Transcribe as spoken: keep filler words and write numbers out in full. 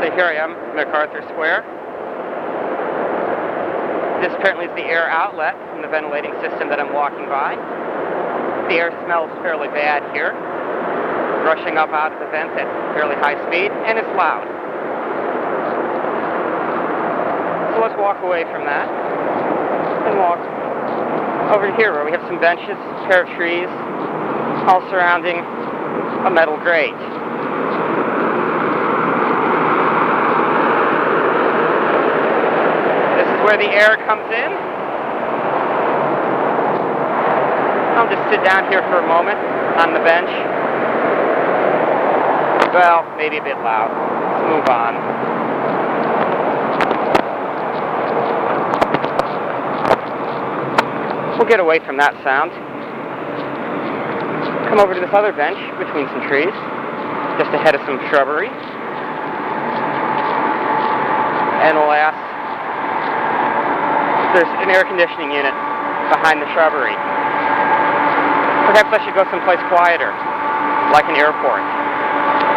So here I am, MacArthur Square. This apparently is the air outlet from the ventilating system that I'm walking by. The air smells fairly bad here, rushing up out of the vent at fairly high speed, and it's loud. So let's walk away from that and walk over here where we have some benches, a pair of trees, all surrounding a metal grate. This is where the air comes in. I'll just sit down here for a moment on the bench. Well, maybe a bit loud. Let's move on. We'll get away from that sound. Come over to this other bench between some trees, just ahead of some shrubbery. And we'll ask if there's an air conditioning unit behind the shrubbery. Perhaps I should go someplace quieter, like an airport.